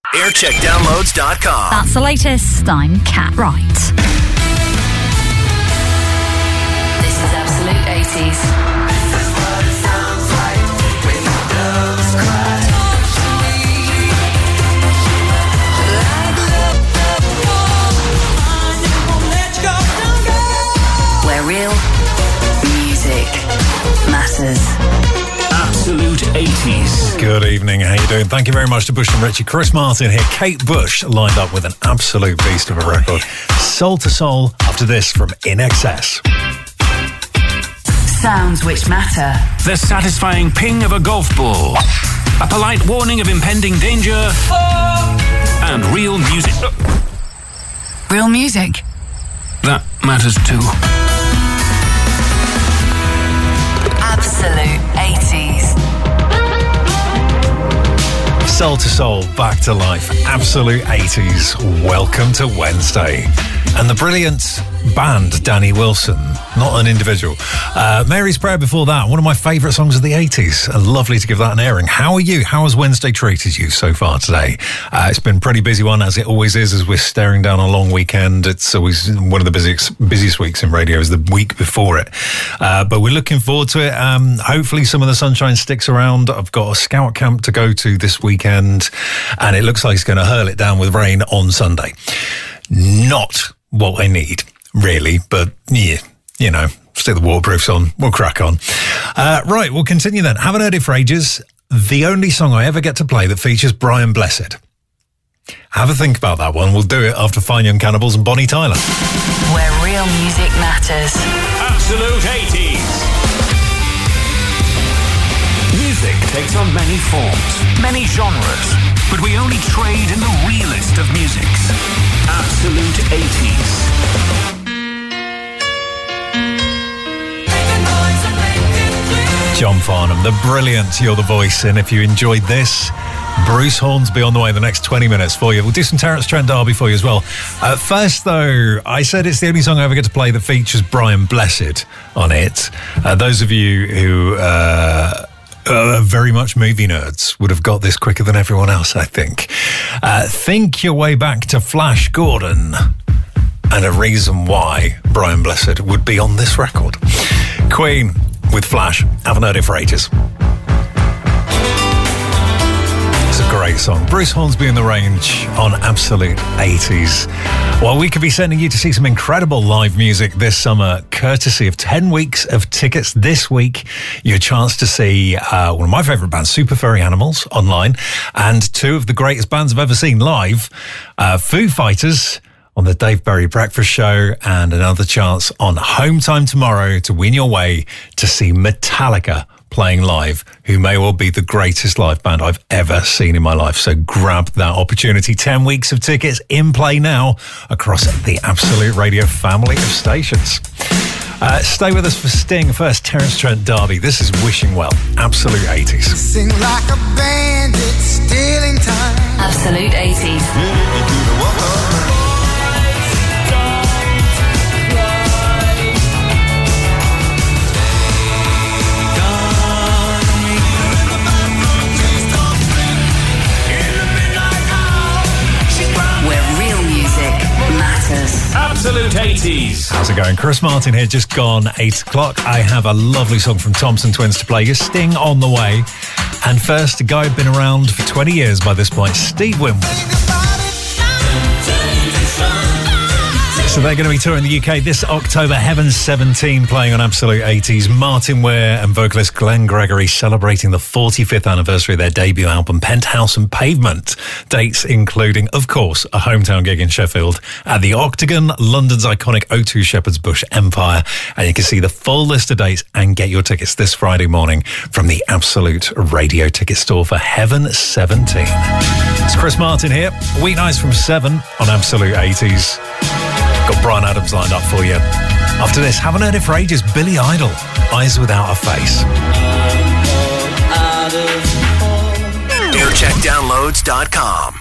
Aircheckdownloads.com. That's the latest. I'm Cat Wright. This is Absolute 80s. Where real music matters. Absolute 80s. Good evening, how you doing? Thank you very much to Bush and Richie. Chris Martin here. Kate Bush lined up with an absolute beast of a record. Soul to Soul, after this from In Excess. Sounds which matter. The satisfying ping of a golf ball. A polite warning of impending danger. And real music. Real music. That matters too. Absolute 80s. Soul to Soul, back to life. Absolute 80s. Welcome to Wednesday. And the brilliant band, Danny Wilson, not an individual. Mary's Prayer before that, one of my favourite songs of the 80s. Lovely to give that an airing. How are you? How has Wednesday treated you so far today? It's been a pretty busy one, as it always is, as we're staring down a long weekend. It's always one of the busiest weeks in radio is the week before it. But we're looking forward to it. Hopefully some of the sunshine sticks around. I've got a scout camp to go to this weekend, and it looks like it's going to hurl it down with rain on Sunday. Not what I need, really, but yeah, you know, stick the waterproofs on, we'll crack on. Right, we'll continue then. Haven't heard it for ages. The only song I ever get to play that features Brian Blessed. Have a think about that one. We'll do it after Fine Young Cannibals and Bonnie Tyler. Where real music matters. Absolute 80s. Music takes on many forms, many genres, but we only trade in the realest of musics. Absolute 80s. John Farnham, the brilliant You're the Voice. And if you enjoyed this, Bruce Hornsby on the way in the next 20 minutes for you. We'll do some Terence Trent D'Arby for you as well. First, though, I said it's the only song I ever get to play that features Brian Blessed on it. Those of you who are very much movie nerds would have got this quicker than everyone else, I think. Think your way back to Flash Gordon and a reason why Brian Blessed would be on this record. Queen with Flash. Haven't heard it for ages. It's a great song. Bruce Hornsby in the Range on Absolute 80s. Well, we could be sending you to see some incredible live music this summer, courtesy of 10 weeks of tickets this week. Your chance to see one of my favourite bands, Super Furry Animals, online, and two of the greatest bands I've ever seen live, Foo Fighters on the Dave Berry Breakfast Show, and another chance on Home Time tomorrow to win your way to see Metallica playing live, who may well be the greatest live band I've ever seen in my life. So grab that opportunity. 10 weeks of tickets in play now across the Absolute Radio family of stations. Stay with us for Sting. First, Terence Trent D'Arby. This is Wishing Well. Absolute 80s. Sing like a bandit, stealing time. Absolute 80s. Absolute 80s. How's it going? Chris Martin here, just gone 8 o'clock. I have a lovely song from Thompson Twins to play you. Sting on the way. And first, a guy who'd been around for 20 years by this point, Steve Winwood. So they're going to be touring the UK this October. Heaven 17 playing on Absolute 80s. Martin Weir and vocalist Glenn Gregory celebrating the 45th anniversary of their debut album, Penthouse and Pavement. Dates including, of course, a hometown gig in Sheffield at the Octagon, London's iconic O2 Shepherd's Bush Empire. And you can see the full list of dates and get your tickets this Friday morning from the Absolute Radio Ticket Store for Heaven 17. It's Chris Martin here. Weeknights from 7 on Absolute 80s. Got Bryan Adams lined up for you. After this, haven't heard it for ages, Billy Idol, Eyes Without a Face. Aircheckdownloads.com.